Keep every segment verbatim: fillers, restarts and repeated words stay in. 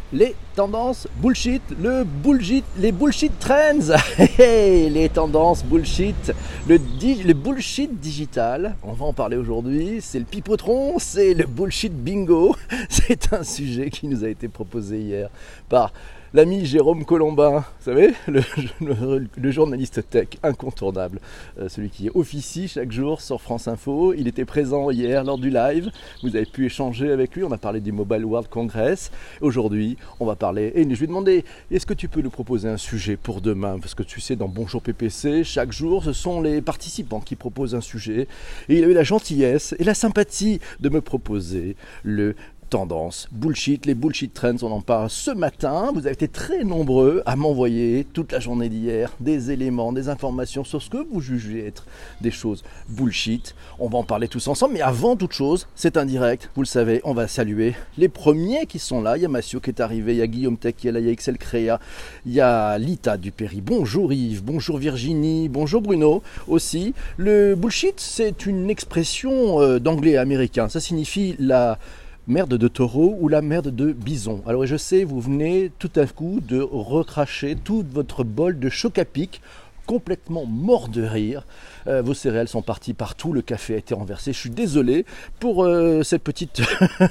Les tendances bullshit, le bullshit, les bullshit trends, hey, les tendances bullshit, le, di, le bullshit digital, on va en parler aujourd'hui, c'est le pipotron, c'est le bullshit bingo, c'est un sujet qui nous a été proposé hier par l'ami Jérôme Colombin, vous savez, le, le, le journaliste tech incontournable, euh, celui qui officie chaque jour sur France Info. Il était présent hier lors du live, vous avez pu échanger avec lui, on a parlé du Mobile World Congress. Aujourd'hui, on va parler, et je lui ai demandé, est-ce que tu peux nous proposer un sujet pour demain? Parce que tu sais, dans Bonjour P P C, chaque jour, ce sont les participants qui proposent un sujet. Et il a eu la gentillesse et la sympathie de me proposer le tendance, bullshit, les bullshit trends, on en parle ce matin. Vous avez été très nombreux à m'envoyer toute la journée d'hier des éléments, des informations sur ce que vous jugez être des choses bullshit. On va en parler tous ensemble, mais avant toute chose, c'est un direct, vous le savez, on va saluer les premiers qui sont là. Il y a Massio qui est arrivé, il y a Guillaume Tech qui est là, il y a Excel Créa, il y a Lita Dupéry. Bonjour Yves, bonjour Virginie, bonjour Bruno aussi. Le bullshit, c'est une expression d'anglais américain, ça signifie la merde de taureau ou la merde de bison. Alors je sais, vous venez tout à coup de recracher tout votre bol de choc à pic, complètement mort de rire. Euh, vos céréales sont parties partout, le café a été renversé. Je suis désolé pour euh, cette petite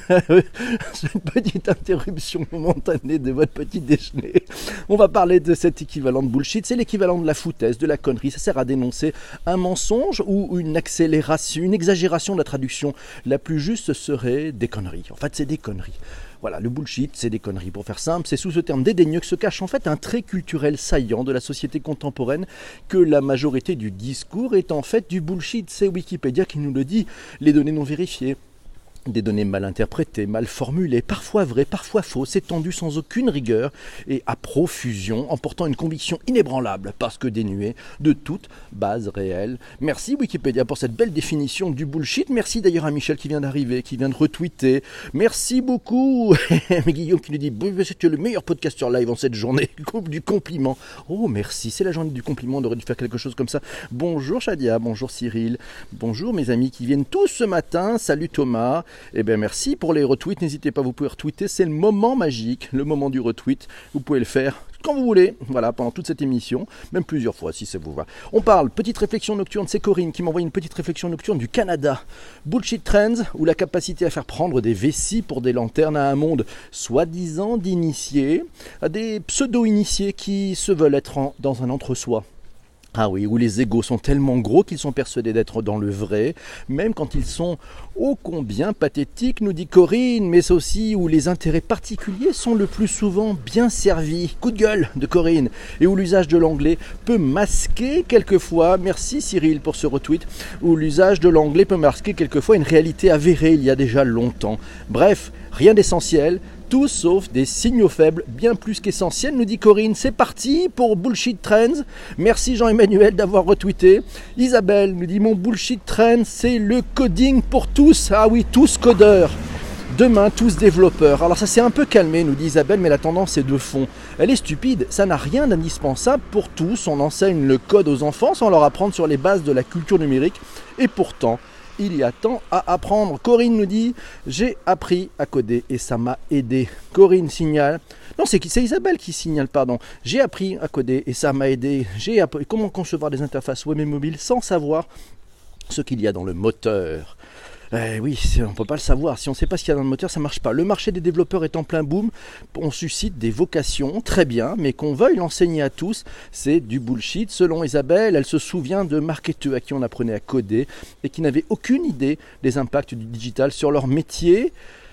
cette petite interruption momentanée de votre petit déjeuner. On va parler de cet équivalent de bullshit. C'est l'équivalent de la foutaise, de la connerie. Ça sert à dénoncer un mensonge ou une accélération, une exagération de la traduction. La plus juste serait des conneries. En fait, c'est des conneries. Voilà, le bullshit, c'est des conneries. Pour faire simple, c'est sous ce terme dédaigneux que se cache en fait un trait culturel saillant de la société contemporaine, que la majorité du discours est en fait du bullshit. C'est Wikipédia qui nous le dit, les données non vérifiées. Des données mal interprétées, mal formulées, parfois vraies, parfois fausses, étendues sans aucune rigueur et à profusion, emportant une conviction inébranlable parce que dénuée de toute base réelle. Merci Wikipédia pour cette belle définition du bullshit. Merci d'ailleurs à Michel qui vient d'arriver, qui vient de retweeter. Merci beaucoup. Guillaume qui nous dit « Tu es le meilleur podcasteur live en cette journée du compliment. » Oh merci, c'est la journée du compliment, on aurait dû faire quelque chose comme ça. Bonjour Shadia, bonjour Cyril, bonjour mes amis qui viennent tous ce matin. Salut Thomas. Eh bien merci pour les retweets, n'hésitez pas, vous pouvez retweeter, c'est le moment magique, le moment du retweet, vous pouvez le faire quand vous voulez, voilà, pendant toute cette émission, même plusieurs fois si ça vous va. On parle, petite réflexion nocturne, c'est Corinne qui m'envoie une petite réflexion nocturne du Canada. Bullshit trends, ou la capacité à faire prendre des vessies pour des lanternes à un monde soi-disant d'initiés, à des pseudo-initiés qui se veulent être en, dans un entre-soi. Ah oui, où les égos sont tellement gros qu'ils sont persuadés d'être dans le vrai, même quand ils sont ô combien pathétiques, nous dit Corinne, mais c'est aussi où les intérêts particuliers sont le plus souvent bien servis. Coup de gueule de Corinne, et où l'usage de l'anglais peut masquer quelquefois, merci Cyril pour ce retweet, où l'usage de l'anglais peut masquer quelquefois une réalité avérée il y a déjà longtemps. Bref, rien d'essentiel. Tout sauf des signaux faibles, bien plus qu'essentiels, nous dit Corinne. C'est parti pour Bullshit Trends. Merci Jean-Emmanuel d'avoir retweeté. Isabelle nous dit, mon Bullshit Trend, c'est le coding pour tous. Ah oui, tous codeurs. Demain, tous développeurs. Alors ça s'est un peu calmé, nous dit Isabelle, mais la tendance est de fond. Elle est stupide, ça n'a rien d'indispensable pour tous. On enseigne le code aux enfants sans leur apprendre sur les bases de la culture numérique. Et pourtant, il y a tant à apprendre. Corinne nous dit, j'ai appris à coder et ça m'a aidé. Corinne signale, non c'est, c'est Isabelle qui signale, pardon. J'ai appris à coder et ça m'a aidé. J'ai appris comment concevoir des interfaces web et mobiles sans savoir ce qu'il y a dans le moteur. Eh oui, on ne peut pas le savoir. Si on ne sait pas ce qu'il y a dans le moteur, ça ne marche pas. Le marché des développeurs est en plein boom. On suscite des vocations, très bien, mais qu'on veuille l'enseigner à tous, c'est du bullshit. Selon Isabelle, elle se souvient de marketeurs à qui on apprenait à coder et qui n'avaient aucune idée des impacts du digital sur leur métier.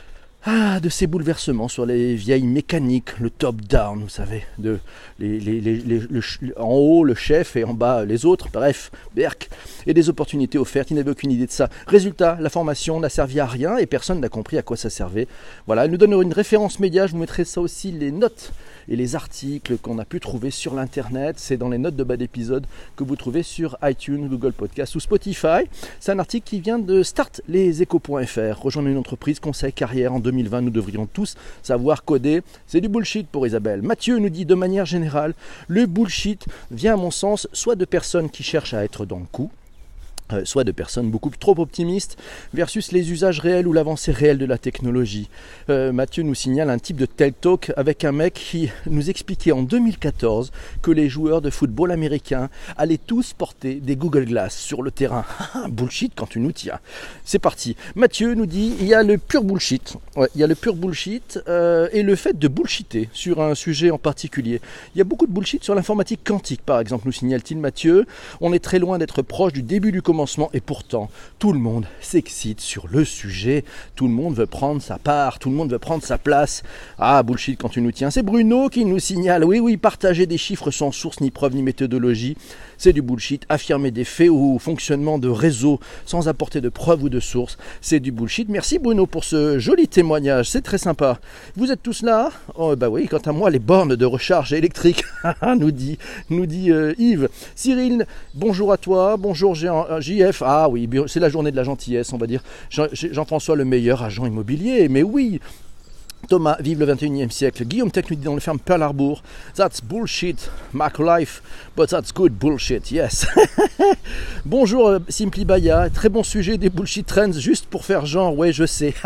Ah, de ces bouleversements sur les vieilles mécaniques, le top-down, vous savez, de les, les, les, les, le, en haut le chef et en bas les autres, bref, berk, et des opportunités offertes, ils n'avaient aucune idée de ça. Résultat, la formation n'a servi à rien et personne n'a compris à quoi ça servait. Voilà, elle nous donne une référence média, je vous mettrai ça aussi, les notes et les articles qu'on a pu trouver sur l'internet, c'est dans les notes de bas d'épisode que vous trouvez sur iTunes, Google Podcast ou Spotify. C'est un article qui vient de start les échos point f r, rejoindre une entreprise, conseil, carrière en deux mille vingt, nous devrions tous savoir coder. C'est du bullshit pour Isabelle. Mathieu nous dit de manière générale, le bullshit vient à mon sens soit de personnes qui cherchent à être dans le coup, Euh, soit de personnes beaucoup trop optimistes versus les usages réels ou l'avancée réelle de la technologie. Euh, Mathieu nous signale un type de TED Talk avec un mec qui nous expliquait en deux mille quatorze que les joueurs de football américains allaient tous porter des Google Glass sur le terrain. Bullshit quand tu nous tiens. C'est parti. Mathieu nous dit il y a le pur bullshit. Ouais, il y a le pur bullshit euh, et le fait de bullshiter sur un sujet en particulier. Il y a beaucoup de bullshit sur l'informatique quantique par exemple, nous signale-t-il Mathieu. On est très loin d'être proche du début du commencement et pourtant tout le monde s'excite sur le sujet, tout le monde veut prendre sa part, tout le monde veut prendre sa place. Ah bullshit quand tu nous tiens, c'est Bruno qui nous signale, oui oui, partager des chiffres sans source ni preuve ni méthodologie, c'est du bullshit, affirmer des faits ou fonctionnement de réseau sans apporter de preuves ou de sources, c'est du bullshit. Merci Bruno pour ce joli témoignage, c'est très sympa. Vous êtes tous là? Oh bah oui, quant à moi les bornes de recharge électrique, nous dit, nous dit euh, Yves. Cyril, bonjour à toi, bonjour Jean, J F, ah oui, c'est la journée de la gentillesse, on va dire. Jean, Jean-François, le meilleur agent immobilier, mais oui. Thomas, vive le vingt et unième siècle. Guillaume Tech nous dit dans le ferme Pearl Harbor, that's bullshit, Mac Life, but that's good bullshit, yes. Bonjour euh, Simply Baya, très bon sujet des bullshit trends, juste pour faire genre, ouais je sais.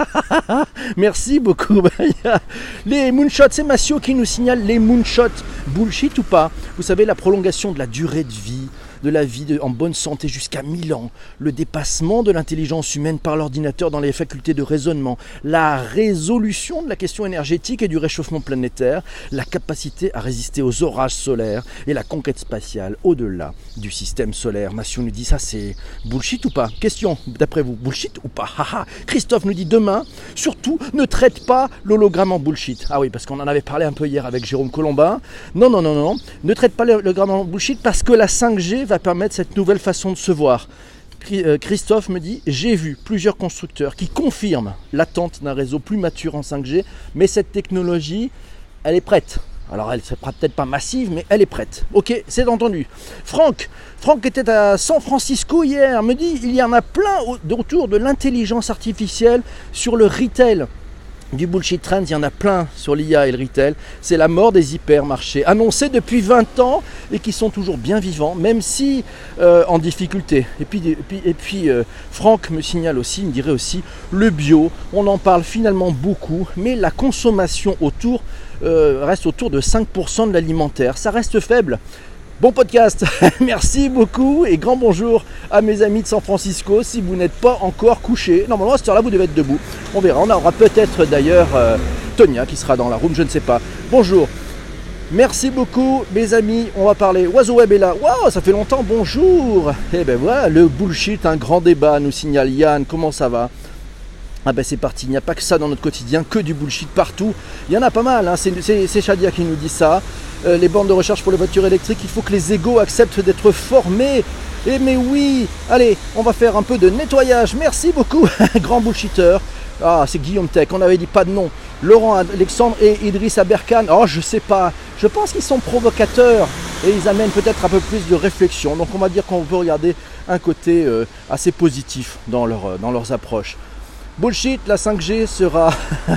Merci beaucoup Baya. Les moonshots, c'est Massio qui nous signale les moonshots, bullshit ou pas? Vous savez, la prolongation de la durée de vie, de la vie de, en bonne santé jusqu'à mille ans, le dépassement de l'intelligence humaine par l'ordinateur dans les facultés de raisonnement, la résolution de la question énergétique et du réchauffement planétaire, la capacité à résister aux orages solaires et la conquête spatiale au-delà du système solaire. Massio nous dit ça c'est bullshit ou pas? Question d'après vous, bullshit ou pas? Christophe nous dit demain, surtout ne traite pas l'hologramme en bullshit. Ah oui, parce qu'on en avait parlé un peu hier avec Jérôme Colombin. Non, non, non, non, ne traite pas l'hologramme en bullshit parce que la cinq G va permettre cette nouvelle façon de se voir. Christophe me dit, j'ai vu plusieurs constructeurs qui confirment l'attente d'un réseau plus mature en cinq G, mais cette technologie, elle est prête. Alors elle ne sera peut-être pas massive, mais elle est prête. Ok, c'est entendu. Franck, Franck était à San Francisco hier, me dit, il y en a plein autour de l'intelligence artificielle sur le retail. Du bullshit trends, il y en a plein sur l'I A et le retail. C'est la mort des hypermarchés, annoncés depuis vingt ans et qui sont toujours bien vivants, même si euh, en difficulté. Et puis, et puis, et puis euh, Franck me signale aussi, il me dirait aussi, le bio, on en parle finalement beaucoup, mais la consommation autour euh, reste autour de cinq pour cent de l'alimentaire. Ça reste faible. Bon podcast, merci beaucoup et grand bonjour à mes amis de San Francisco si vous n'êtes pas encore couchés. Normalement à cette heure-là vous devez être debout. On verra, on aura peut-être d'ailleurs euh, Tonia qui sera dans la room, je ne sais pas. Bonjour, merci beaucoup mes amis, on va parler. Oiseau Web est là, waouh ça fait longtemps, bonjour. Et ben voilà, le bullshit, un grand débat nous signale Yann, comment ça va? Ah ben c'est parti, il n'y a pas que ça dans notre quotidien, que du bullshit partout. Il y en a pas mal, hein. C'est Shadia qui nous dit ça. Euh, les bornes de recharge pour les voitures électriques, il faut que les égos acceptent d'être formés. Et mais oui, allez, on va faire un peu de nettoyage. Merci beaucoup, grand bullshitter. Ah, c'est Guillaume Tech, on avait dit pas de nom. Laurent Alexandre et Idriss Aberkan. Oh, je sais pas, je pense qu'ils sont provocateurs et ils amènent peut-être un peu plus de réflexion. Donc on va dire qu'on peut regarder un côté euh, assez positif dans, leur, dans leurs approches. Bullshit, la cinq G sera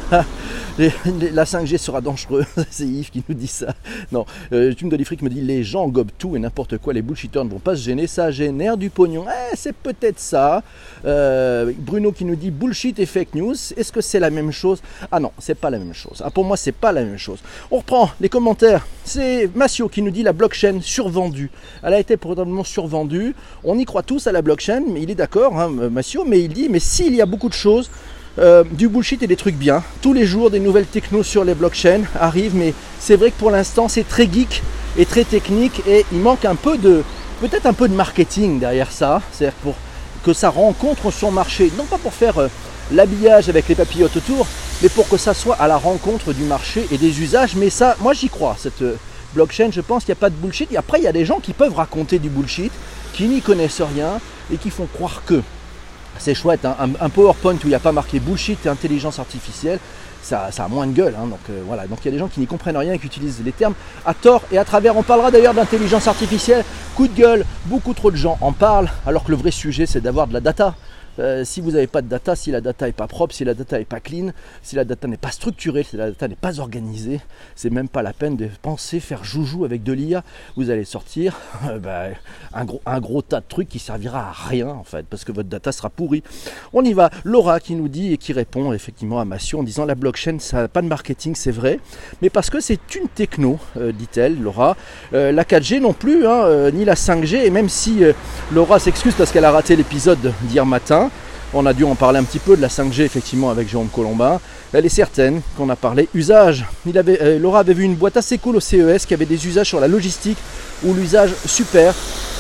la cinq G sera dangereuse. C'est Yves qui nous dit ça. Non, euh, Tume Dolifric me dit les gens gobent tout et n'importe quoi. Les bullshitters ne vont pas se gêner. Ça génère du pognon. Eh, c'est peut-être ça. Euh, Bruno qui nous dit bullshit et fake news. Est-ce que c'est la même chose? Ah non, c'est pas la même chose. Ah, pour moi, c'est pas la même chose. On reprend les commentaires. C'est Massio qui nous dit la blockchain survendue. Elle a été probablement survendue. On y croit tous à la blockchain, mais il est d'accord, hein, Massio. Mais il dit mais s'il y a beaucoup de choses. Euh, du bullshit et des trucs bien. Tous les jours, des nouvelles technos sur les blockchains arrivent, mais c'est vrai que pour l'instant, c'est très geek et très technique et il manque un peu de, peut-être un peu de marketing derrière ça, c'est-à-dire pour que ça rencontre son marché, non pas pour faire euh, l'habillage avec les papillotes autour, mais pour que ça soit à la rencontre du marché et des usages. Mais ça, moi j'y crois, cette euh, blockchain, je pense qu'il n'y a pas de bullshit. Et après, il y a des gens qui peuvent raconter du bullshit, qui n'y connaissent rien et qui font croire que. C'est chouette, hein, un, un PowerPoint où il n'y a pas marqué bullshit et intelligence artificielle, ça, ça a moins de gueule. Hein, donc euh, voilà, donc il y a des gens qui n'y comprennent rien et qui utilisent les termes à tort et à travers. On parlera d'ailleurs d'intelligence artificielle, coup de gueule, beaucoup trop de gens en parlent, alors que le vrai sujet c'est d'avoir de la data. Euh, si vous n'avez pas de data, si la data n'est pas propre, si la data n'est pas clean, si la data n'est pas structurée, si la data n'est pas organisée, c'est même pas la peine de penser faire joujou avec de l'I A. Vous allez sortir euh, bah, un, gros, un gros tas de trucs qui servira à rien en fait, parce que votre data sera pourrie. On y va. Laura qui nous dit et qui répond effectivement à Massio en disant la blockchain ça n'a pas de marketing, c'est vrai, mais parce que c'est une techno, euh, dit-elle, Laura. Euh, la quatre G non plus, hein, euh, ni la cinq G, et même si euh, Laura s'excuse parce qu'elle a raté l'épisode d'hier matin, on a dû en parler un petit peu de la cinq G effectivement avec Jérôme Colombin. Elle est certaine qu'on a parlé usage. Il avait, euh, Laura avait vu une boîte assez cool au C E S qui avait des usages sur la logistique ou l'usage super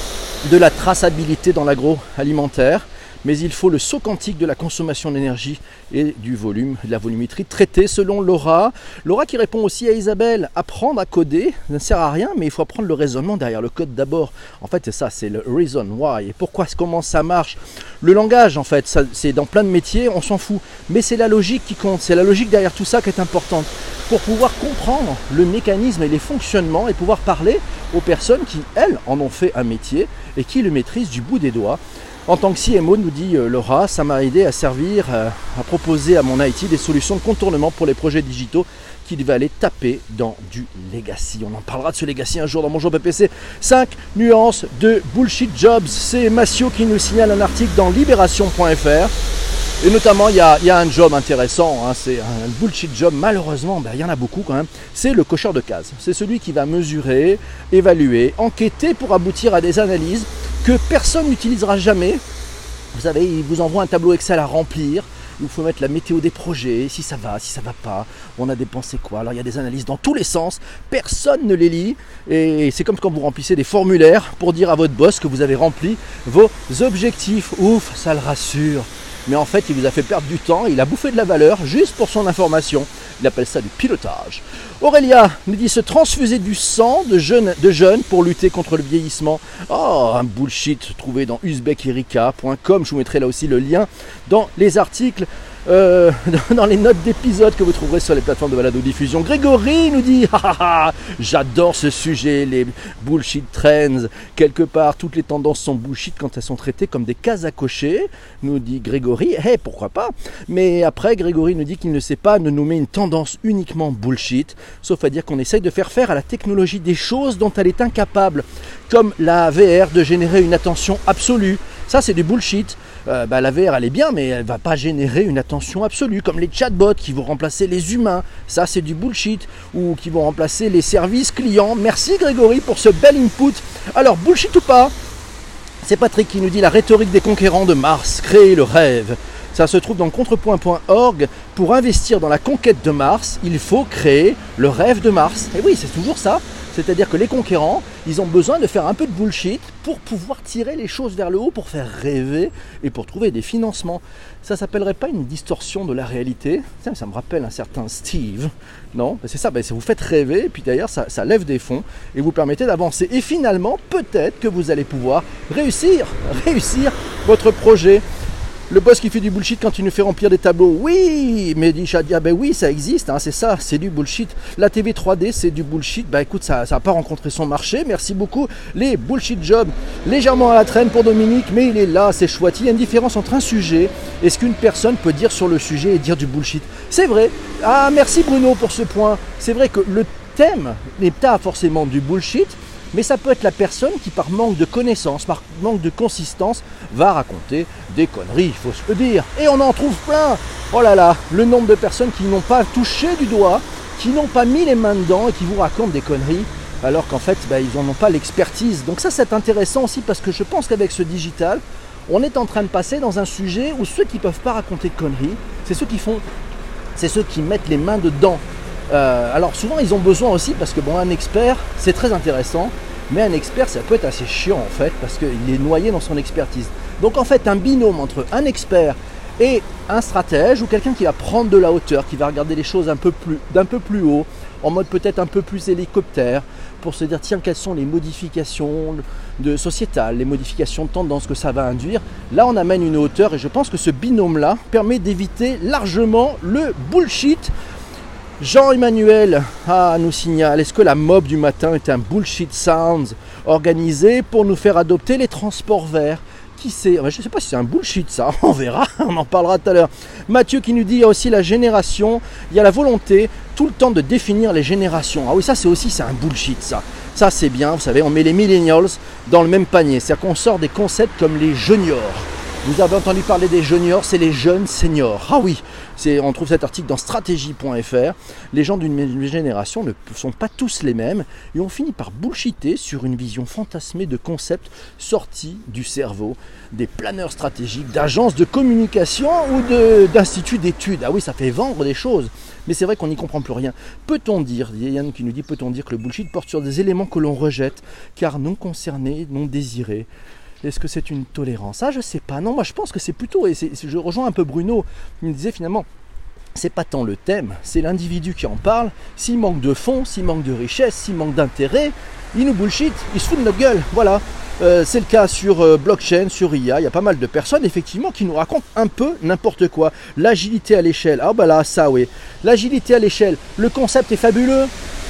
de la traçabilité dans l'agroalimentaire. Mais il faut le saut quantique de la consommation d'énergie et du volume, de la volumétrie traitée selon Laura. Laura qui répond aussi à Isabelle, apprendre à coder ne sert à rien, mais il faut apprendre le raisonnement derrière le code d'abord. En fait c'est ça, c'est le reason why. Et pourquoi, comment ça marche. Le langage en fait, ça, c'est dans plein de métiers, on s'en fout. Mais c'est la logique qui compte, c'est la logique derrière tout ça qui est importante. Pour pouvoir comprendre le mécanisme et les fonctionnements et pouvoir parler aux personnes qui, elles, en ont fait un métier et qui le maîtrisent du bout des doigts. En tant que C M O, nous dit euh, Laura, ça m'a aidé à servir, euh, à proposer à mon I T des solutions de contournement pour les projets digitaux qui devaient aller taper dans du legacy. On en parlera de ce legacy un jour dans Bonjour P P C. cinq nuances de bullshit jobs. C'est Massio qui nous signale un article dans libération point F R. Et notamment, il y a, il y a un job intéressant, hein, c'est un bullshit job, malheureusement, ben, il y en a beaucoup quand même, c'est le cocheur de cases. C'est celui qui va mesurer, évaluer, enquêter pour aboutir à des analyses que personne n'utilisera jamais. Vous savez, il vous envoie un tableau Excel à remplir, il faut mettre la météo des projets, si ça va, si ça va pas, on a dépensé quoi. Alors il y a des analyses dans tous les sens, personne ne les lit, et c'est comme quand vous remplissez des formulaires pour dire à votre boss que vous avez rempli vos objectifs. Ouf, ça le rassure. Mais en fait, il vous a fait perdre du temps, il a bouffé de la valeur juste pour son information. Il appelle ça du pilotage. Aurélia nous dit se transfuser du sang de jeunes, de jeunes pour lutter contre le vieillissement. Oh, un bullshit trouvé dans uzbek erika point com. Je vous mettrai là aussi le lien dans les articles, euh, dans les notes d'épisode que vous trouverez sur les plateformes de balado-diffusion. Grégory nous dit ah, ah, ah, j'adore ce sujet, les bullshit trends. Quelque part, toutes les tendances sont bullshit quand elles sont traitées comme des cases à cocher, nous dit Grégory. Eh, hey, pourquoi pas. Mais après, Grégory nous dit qu'il ne sait pas de nommer une tendance uniquement bullshit, sauf à dire qu'on essaye de faire faire à la technologie des choses dont elle est incapable, comme la V R de générer une attention absolue. Ça, c'est du bullshit. Euh, bah, la V R, elle est bien, mais elle ne va pas générer une attention absolue, comme les chatbots qui vont remplacer les humains. Ça, c'est du bullshit. Ou qui vont remplacer les services clients. Merci Grégory pour ce bel input. Alors, bullshit ou pas? C'est Patrick qui nous dit la rhétorique des conquérants de Mars, créer le rêve. Ça se trouve dans contrepoint point org. Pour investir dans la conquête de Mars, il faut créer le rêve de Mars. Et oui, c'est toujours ça. C'est-à-dire que les conquérants, ils ont besoin de faire un peu de bullshit pour pouvoir tirer les choses vers le haut, pour faire rêver et pour trouver des financements. Ça ne s'appellerait pas une distorsion de la réalité? Ça, ça me rappelle un certain Steve. Non, c'est ça, ben, vous faites rêver et puis d'ailleurs ça, ça lève des fonds et vous permettez d'avancer. Et finalement, peut-être que vous allez pouvoir réussir, réussir votre projet. Le boss qui fait du bullshit quand il nous fait remplir des tableaux. Oui, mais dit Shadia, ben oui, ça existe, hein, c'est ça, c'est du bullshit. La T V trois D, c'est du bullshit. Ben écoute, ça n'a pas rencontré son marché. Merci beaucoup. Les bullshit jobs, légèrement à la traîne pour Dominique, mais il est là, c'est chouette. Il y a une différence entre un sujet et ce qu'une personne peut dire sur le sujet et dire du bullshit. C'est vrai. Ah, merci Bruno pour ce point. C'est vrai que le thème n'est pas forcément du bullshit, mais ça peut être la personne qui, par manque de connaissances, par manque de consistance, va raconter des conneries, il faut se le dire. Et on en trouve plein. Oh là là, le nombre de personnes qui n'ont pas touché du doigt, qui n'ont pas mis les mains dedans et qui vous racontent des conneries, alors qu'en fait, bah, ils n'en ont pas l'expertise. Donc ça, c'est intéressant aussi parce que je pense qu'avec ce digital, on est en train de passer dans un sujet où ceux qui ne peuvent pas raconter de conneries, c'est ceux qui font, c'est ceux qui mettent les mains dedans. Euh, alors souvent ils ont besoin aussi parce que bon, un expert c'est très intéressant, mais un expert ça peut être assez chiant en fait parce qu'il est noyé dans son expertise. Donc en fait un binôme entre un expert et un stratège ou quelqu'un qui va prendre de la hauteur, qui va regarder les choses un peu plus, d'un peu plus haut, en mode peut-être un peu plus hélicoptère, pour se dire tiens quelles sont les modifications de sociétales, les modifications de tendance que ça va induire. Là on amène une hauteur et je pense que ce binôme là permet d'éviter largement le bullshit. Jean-Emmanuel ah, nous signale, est-ce que la mob du matin est un bullshit sounds organisé pour nous faire adopter les transports verts qui c'est? Je ne sais pas si c'est un bullshit ça, on verra, on en parlera tout à l'heure. Mathieu qui nous dit, il y a aussi la génération, il y a la volonté tout le temps de définir les générations. Ah oui, ça c'est aussi, c'est un bullshit ça. Ça c'est bien, vous savez, on met les millennials dans le même panier. C'est-à-dire qu'on sort des concepts comme les juniors. Vous avez entendu parler des juniors, c'est les jeunes seniors. Ah oui, c'est, on trouve cet article dans stratégie point f r. Les gens d'une génération ne sont pas tous les mêmes et on finit par bullshiter sur une vision fantasmée de concepts sortis du cerveau des planeurs stratégiques, d'agences de communication ou de, d'instituts d'études. Ah oui, ça fait vendre des choses. Mais c'est vrai qu'on n'y comprend plus rien. Peut-on dire, il y a Yann qui nous dit, peut-on dire que le bullshit porte sur des éléments que l'on rejette, car non concernés, non désirés? Est-ce que c'est une tolérance? Ah, je sais pas. Non, moi je pense que c'est plutôt, et c'est, je rejoins un peu Bruno, il me disait finalement, c'est pas tant le thème, c'est l'individu qui en parle. S'il manque de fond, s'il manque de richesse, s'il manque d'intérêt, il nous bullshit, il se fout de notre gueule. Voilà. Euh, c'est le cas sur euh, blockchain, sur I A, il y a pas mal de personnes effectivement qui nous racontent un peu n'importe quoi. L'agilité à l'échelle, ah bah là, ça oui. L'agilité à l'échelle, le concept est fabuleux.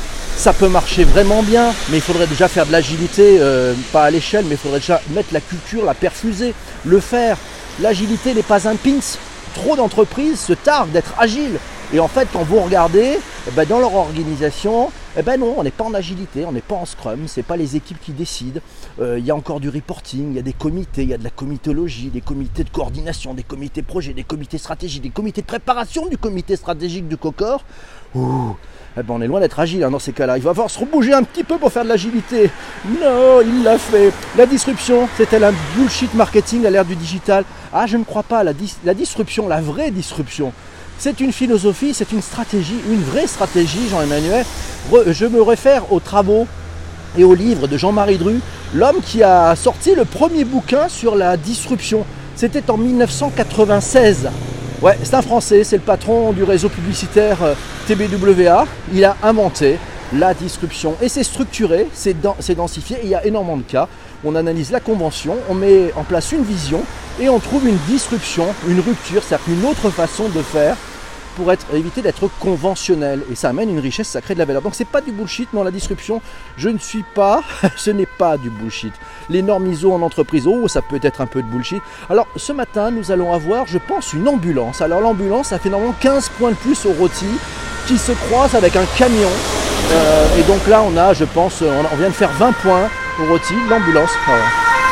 Ça peut marcher vraiment bien, mais il faudrait déjà faire de l'agilité, euh, pas à l'échelle, mais il faudrait déjà mettre la culture, la perfuser, le faire. L'agilité n'est pas un pins. Trop d'entreprises se targuent d'être agiles. Et en fait, quand vous regardez, eh ben, dans leur organisation, eh ben non, on n'est pas en agilité, on n'est pas en scrum, ce n'est pas les équipes qui décident. Euh, il y a encore du reporting, il y a des comités, il y a de la comitologie, des comités de coordination, des comités projets, des comités stratégiques, des comités de préparation du comité stratégique du COCOR. Ouh, eh ben on est loin d'être agile hein, dans ces cas-là. Il va falloir se rebouger un petit peu pour faire de l'agilité. Non, il l'a fait. La disruption, c'est-elle un bullshit marketing à l'ère du digital? Ah, je ne crois pas. La, dis- la disruption, la vraie disruption, c'est une philosophie, c'est une stratégie, une vraie stratégie, Jean-Emmanuel. Re- je me réfère aux travaux et aux livres de Jean-Marie Dru, l'homme qui a sorti le premier bouquin sur la disruption. C'était en mille neuf cent quatre-vingt-seize. Ouais, c'est un Français, c'est le patron du réseau publicitaire T B W A. Il a inventé la disruption et c'est structuré, c'est, den- c'est densifié et il y a énormément de cas. On analyse la convention, on met en place une vision et on trouve une disruption, une rupture, c'est-à-dire une autre façon de faire pour être, éviter d'être conventionnel. Et ça amène une richesse, ça crée de la valeur. Donc c'est pas du bullshit, non, la disruption, je ne suis pas, ce n'est pas du bullshit. Les normes I S O en entreprise, oh, ça peut être un peu de bullshit. Alors ce matin, nous allons avoir, je pense, une ambulance. Alors l'ambulance, ça fait normalement quinze points de plus au rôti qui se croise avec un camion. Euh, et donc là, on a, je pense, on vient de faire vingt points au rôti, l'ambulance. Voilà.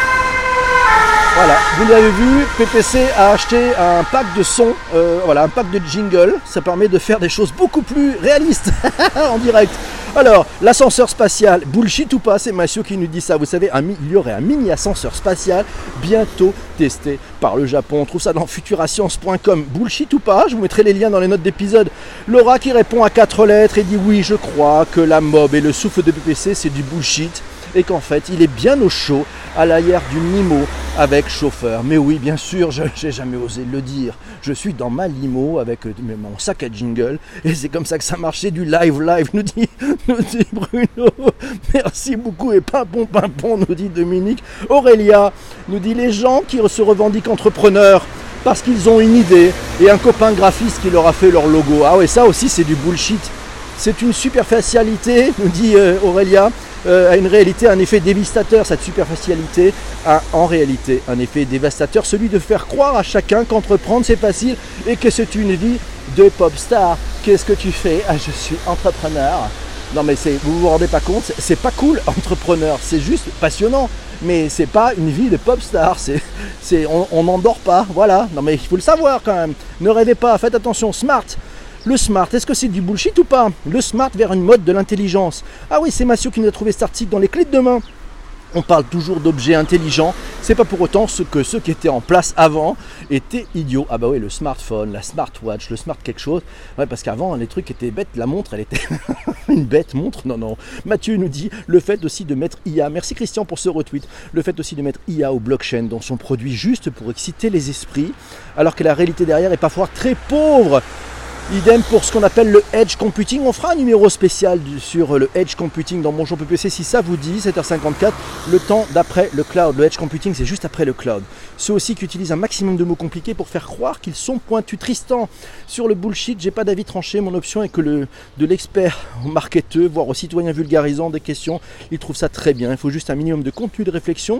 Voilà, vous l'avez vu, P P C a acheté un pack de sons, euh, voilà, un pack de jingle. Ça permet de faire des choses beaucoup plus réalistes en direct. Alors, l'ascenseur spatial, bullshit ou pas, c'est Mathieu qui nous dit ça. Vous savez, un, il y aurait un mini ascenseur spatial bientôt testé par le Japon. On trouve ça dans futurascience point com. Bullshit ou pas, je vous mettrai les liens dans les notes d'épisode. Laura qui répond à quatre lettres et dit oui, je crois que la mob et le souffle de P P C c'est du bullshit. Et qu'en fait, il est bien au chaud à l'arrière d'une limo avec chauffeur. Mais oui, bien sûr, je n'ai jamais osé le dire. Je suis dans ma limo avec mon sac à jingle et c'est comme ça que ça marche. C'est du live live, nous dit, nous dit Bruno. Merci beaucoup et pimpon pimpon, nous dit Dominique. Aurélia nous dit les gens qui se revendiquent entrepreneurs parce qu'ils ont une idée et un copain graphiste qui leur a fait leur logo. Ah ouais, ça aussi c'est du bullshit. C'est une superficialité, nous dit euh, Aurélia, euh, a une réalité, un effet dévastateur. Cette superficialité a en réalité un effet dévastateur, celui de faire croire à chacun qu'entreprendre c'est facile et que c'est une vie de pop star. Qu'est-ce que tu fais? Ah, je suis entrepreneur. Non mais c'est, vous vous rendez pas compte, c'est, c'est pas cool entrepreneur, c'est juste passionnant, mais c'est pas une vie de pop star, c'est, c'est, on n'endort pas, voilà. Non mais il faut le savoir quand même, ne rêvez pas, faites attention. Smart. Le smart, est-ce que c'est du bullshit ou pas? Le smart vers une mode de l'intelligence. Ah oui, c'est Mathieu qui nous a trouvé cet article dans les clés de demain. On parle toujours d'objets intelligents, c'est pas pour autant ce que ceux qui étaient en place avant étaient idiots. Ah bah oui, le smartphone, la smartwatch, le smart quelque chose. Ouais, parce qu'avant les trucs étaient bêtes, la montre elle était une bête montre, non non. Mathieu nous dit le fait aussi de mettre I A, merci Christian pour ce retweet, le fait aussi de mettre I A au blockchain dans son produit juste pour exciter les esprits, alors que la réalité derrière est parfois très pauvre. Idem pour ce qu'on appelle le edge computing. On fera un numéro spécial sur le edge computing dans Bonjour P P C si ça vous dit. sept heures cinquante-quatre, le temps d'après le cloud. Le edge computing c'est juste après le cloud. Ceux aussi qui utilisent un maximum de mots compliqués pour faire croire qu'ils sont pointus. Tristan, sur le bullshit, j'ai pas d'avis tranché. Mon option est que le, de l'expert marketeur, voire au citoyen vulgarisant des questions, il trouve ça très bien. Il faut juste un minimum de contenu de réflexion.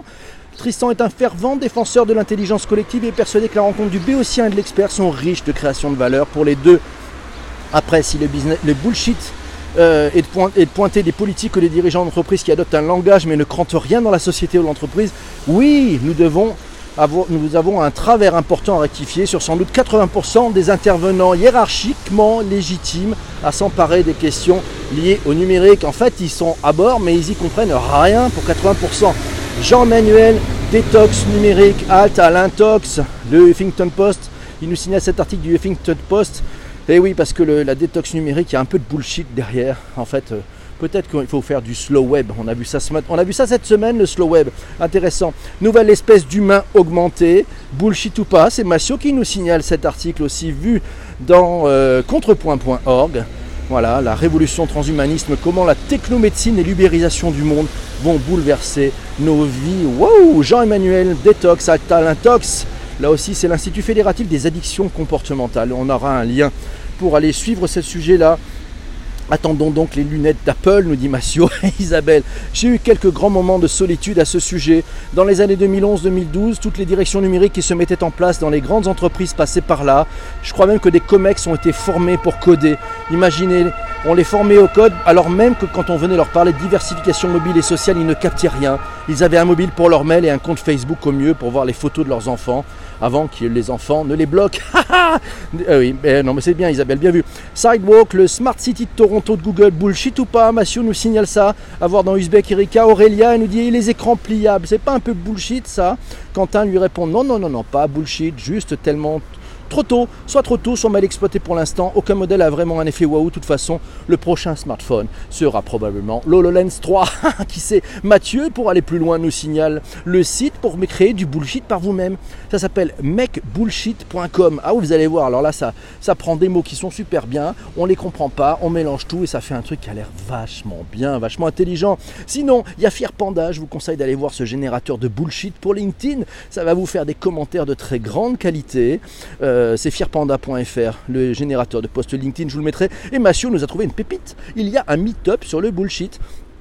Tristan est un fervent défenseur de l'intelligence collective et est persuadé que la rencontre du béotien et de l'expert sont riches de création de valeur pour les deux. Après, si le, business, le bullshit euh, est, de point, est de pointer des politiques ou des dirigeants d'entreprise qui adoptent un langage mais ne crantent rien dans la société ou l'entreprise, oui, nous devons avoir, nous avons un travers important à rectifier sur sans doute quatre-vingts pour cent des intervenants hiérarchiquement légitimes à s'emparer des questions liées au numérique. En fait, ils sont à bord, mais ils y comprennent rien pour quatre-vingts pour cent. Jean-Manuel, détox numérique, halte à l'intox, le Huffington Post. Il nous signale cet article du Huffington Post. Et oui, parce que le, la détox numérique, il y a un peu de bullshit derrière. En fait, euh, peut-être qu'il faut faire du slow web. On a vu ça ce matin. On a vu ça cette semaine, le slow web. Intéressant. Nouvelle espèce d'humain augmenté. Bullshit ou pas. C'est Massio qui nous signale cet article aussi vu dans euh, contrepoint point org. Voilà, la révolution transhumanisme, comment la technomédecine et l'ubérisation du monde vont bouleverser nos vies. Wow, Jean-Emmanuel, détox, alta, l'intox. Là aussi, c'est l'Institut fédératif des addictions comportementales. On aura un lien pour aller suivre ce sujet-là. Attendons donc les lunettes d'Apple, nous dit Massio et Isabelle. J'ai eu quelques grands moments de solitude à ce sujet. Dans les années deux mille onze deux mille douze, toutes les directions numériques qui se mettaient en place dans les grandes entreprises passaient par là. Je crois même que des comex ont été formés pour coder. Imaginez, on les formait au code, alors même que quand on venait leur parler de diversification mobile et sociale, ils ne captaient rien. Ils avaient un mobile pour leur mail et un compte Facebook au mieux pour voir les photos de leurs enfants, avant que les enfants ne les bloquent. euh, oui, mais non mais c'est bien Isabelle, bien vu. Sidewalk, le Smart City de Toronto de Google, bullshit ou pas? Massio nous signale ça. À voir dans Uzbek Erika. Aurélia, elle nous dit les écrans pliables, c'est pas un peu bullshit ça? Quentin lui répond non, non, non, non, pas bullshit, juste tellement trop tôt, soit trop tôt, soit mal exploité pour l'instant. Aucun modèle a vraiment un effet waouh. De toute façon, le prochain smartphone sera probablement l'HoloLens trois. Qui sait? Mathieu, pour aller plus loin, nous signale le site pour créer du bullshit par vous-même. Ça s'appelle make bullshit point com. Ah oui, vous allez voir. Alors là, ça, ça prend des mots qui sont super bien. On les comprend pas, on mélange tout et ça fait un truc qui a l'air vachement bien, vachement intelligent. Sinon, il y a Fier Panda. Je vous conseille d'aller voir ce générateur de bullshit pour LinkedIn. Ça va vous faire des commentaires de très grande qualité. Euh, c'est fierpanda point f r, le générateur de posts LinkedIn, je vous le mettrai. Et Massio nous a trouvé une pépite. Il y a un meet-up sur le bullshit.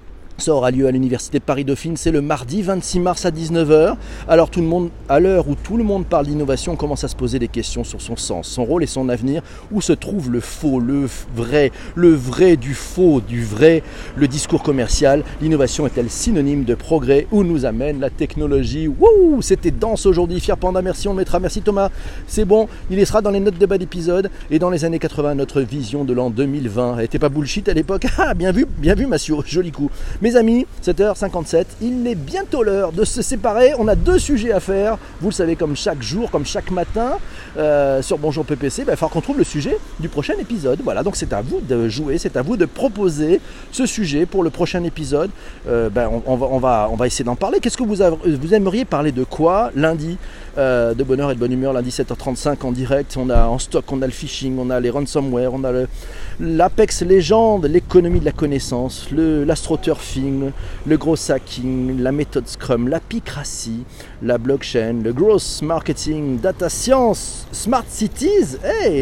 Ça aura lieu à l'université de Paris-Dauphine, c'est le mardi vingt-six mars à dix-neuf heures. Alors tout le monde, à l'heure où tout le monde parle d'innovation, commence à se poser des questions sur son sens, son rôle et son avenir. Où se trouve le faux, le vrai, le vrai du faux, du vrai, le discours commercial? L'innovation est-elle synonyme de progrès? Où nous amène la technologie? Wouh, c'était dense aujourd'hui. Fier Panda, merci, on le mettra. Merci Thomas. C'est bon, il sera dans les notes de bas d'épisode. Et dans les années quatre-vingts, notre vision de l'an deux mille vingt. Elle n'était pas bullshit à l'époque. Ah, bien vu, bien vu Massio, joli coup. Mes amis, sept heures cinquante-sept, il est bientôt l'heure de se séparer. On a deux sujets à faire, vous le savez, comme chaque jour, comme chaque matin euh, sur Bonjour P P C. Ben, il va falloir qu'on trouve le sujet du prochain épisode. Voilà, donc c'est à vous de jouer, c'est à vous de proposer ce sujet pour le prochain épisode. Euh, ben, on, on, va, on, va, on va essayer d'en parler. Qu'est-ce que vous, avez, vous aimeriez parler de quoi lundi? Euh, de bonne heure et de bonne humeur, lundi sept heures trente-cinq en direct. On a en stock, on a le phishing, on a les ransomware, on a le, l'Apex Legends, l'économie de la connaissance, le, l'astroturfing, le gros hacking, la méthode Scrum, la picratie, la blockchain, le growth marketing, data science, smart cities. Hey,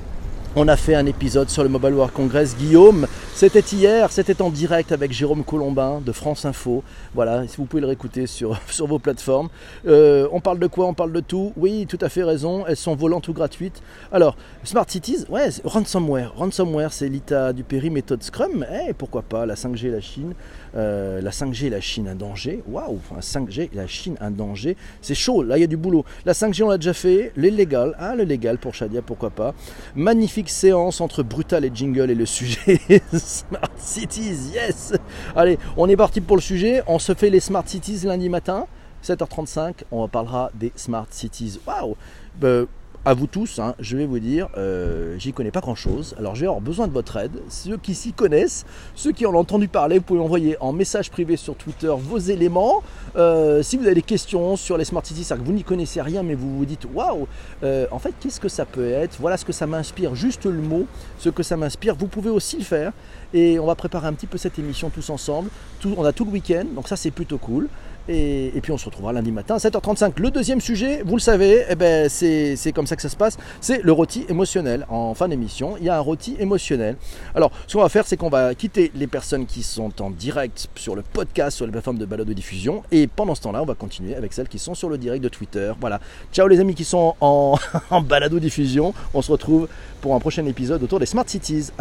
on a fait un épisode sur le Mobile World Congress. Guillaume, c'était hier, c'était en direct avec Jérôme Colombin de France Info. Voilà, si vous pouvez le réécouter sur, sur vos plateformes. Euh, on parle de quoi? On parle de tout. Oui, tout à fait raison. Elles sont volantes ou gratuites. Alors, Smart Cities, ouais, ransomware. Ransomware, c'est l'I T A du Péri, méthode Scrum. Eh, pourquoi pas? La cinq G, la Chine. Euh, la cinq G, la Chine, un danger. Waouh, enfin, cinq G, la Chine, un danger. C'est chaud, là, il y a du boulot. La cinq G, on l'a déjà fait. Le légal, ah, le légal pour Shadia, pourquoi pas. Magnifique séance entre Brutal et Jingle et le sujet Smart Cities, yes. Allez, on est parti pour le sujet. On se fait les Smart Cities lundi matin, sept heures trente-cinq. On parlera des Smart Cities. Waouh. Euh, à vous tous, hein, je vais vous dire, euh, j'y connais pas grand chose, alors je vais avoir besoin de votre aide. Ceux qui s'y connaissent, ceux qui en ont entendu parler, vous pouvez envoyer en message privé sur Twitter vos éléments. Euh, si vous avez des questions sur les Smart Cities, c'est-à-dire que vous n'y connaissez rien, mais vous vous dites waouh, euh, en fait, qu'est-ce que ça peut être? Voilà ce que ça m'inspire, juste le mot, ce que ça m'inspire. Vous pouvez aussi le faire et on va préparer un petit peu cette émission tous ensemble. Tout, on a tout le week-end, donc ça c'est plutôt cool. Et, et puis on se retrouvera lundi matin à sept heures trente-cinq. Le deuxième sujet, vous le savez, eh ben c'est, c'est comme ça que ça se passe, c'est le rôti émotionnel. En fin d'émission, il y a un rôti émotionnel. Alors, ce qu'on va faire, c'est qu'on va quitter les personnes qui sont en direct sur le podcast, sur les plateformes de balado diffusion. Et pendant ce temps-là, on va continuer avec celles qui sont sur le direct de Twitter. Voilà. Ciao les amis qui sont en, en balado diffusion. On se retrouve pour un prochain épisode autour des Smart Cities.